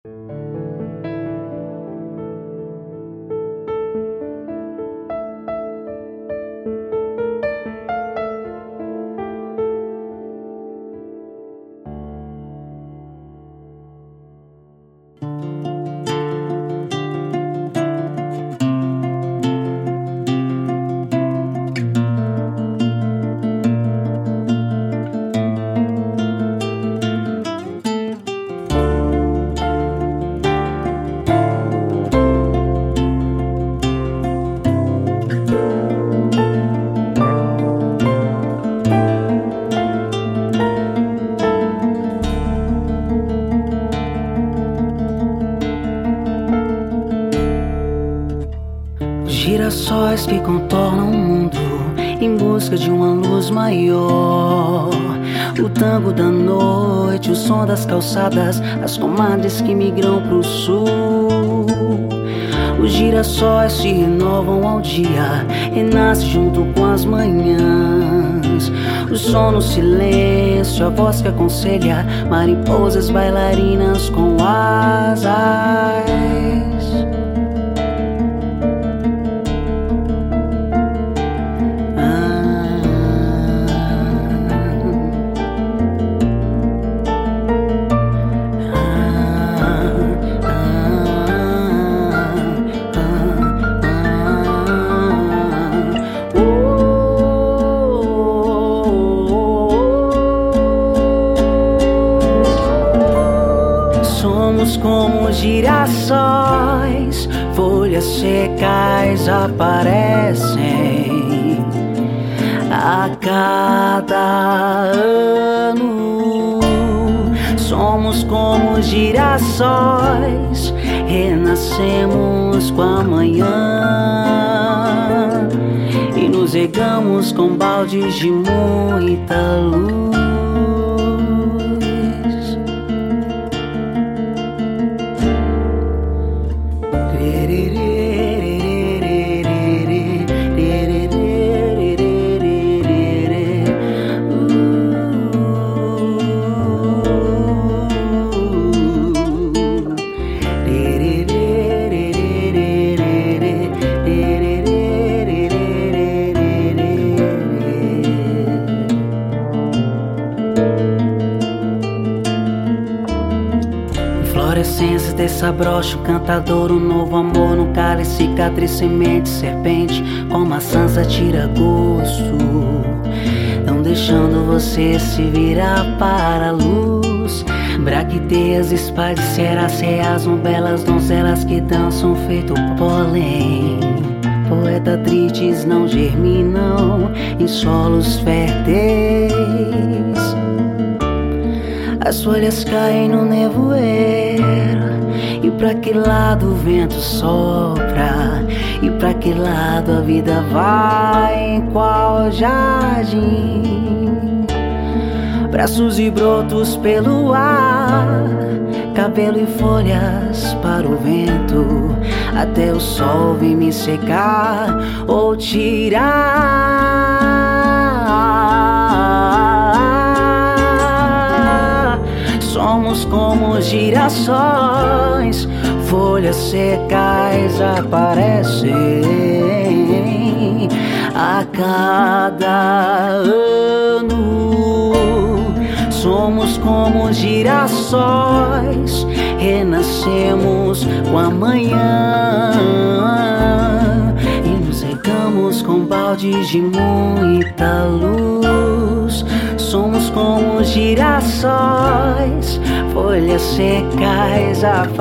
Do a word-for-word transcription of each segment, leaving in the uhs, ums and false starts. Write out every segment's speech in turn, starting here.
Girassóis que contornam o mundo em busca de uma luz maior. O tango da noite, o som das calçadas, as comadres que migram pro sul. Os girassóis se renovam ao dia, renasce junto com as manhãs. O som no silêncio, a voz que aconselha, mariposas bailarinas com asas. Somos como girassóis, folhas secas aparecem a cada ano. Somos como girassóis, renascemos com a manhã e nos regamos com baldes de muita luz. Florescências desse abrocho cantador, um novo amor no cálice, cicatriz, semente, serpente, com maçãs tira gosto, não deixando você se virar para a luz. Bracteias, espalhes, ceráceas, belas donzelas que dançam feito pólen. Poetatrites não germinam em solos férteis. As folhas caem no nevoeiro, e pra que lado o vento sopra? E pra que lado a vida vai? Em qual jardim? Braços e brotos pelo ar, cabelo e folhas para o vento, até o sol vir me secar ou tirar. Somos como girassóis, folhas secas aparecem a cada ano. Somos como girassóis, renascemos com a manhã e nos regamos com baldes de muita luz. Somos como girassóis, folhas secas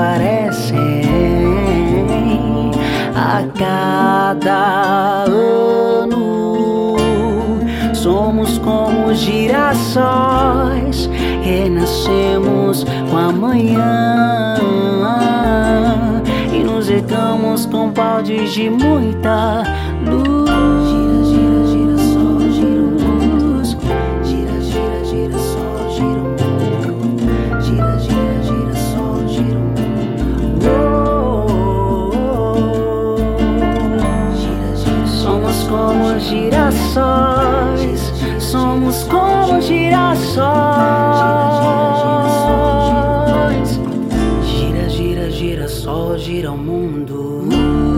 aparecem a cada ano. Somos como girassóis, renascemos com a manhã e nos regamos com baldes de muita luz. Gira, gira, gira, sol, gira o mundo. Gira, gira, gira, sol, gira o mundo. Gira, gira, gira, sol, gira o mundo. Gira, gira, somos como girassóis, somos como girassóis. Gira, gira, gira, só gira o mundo.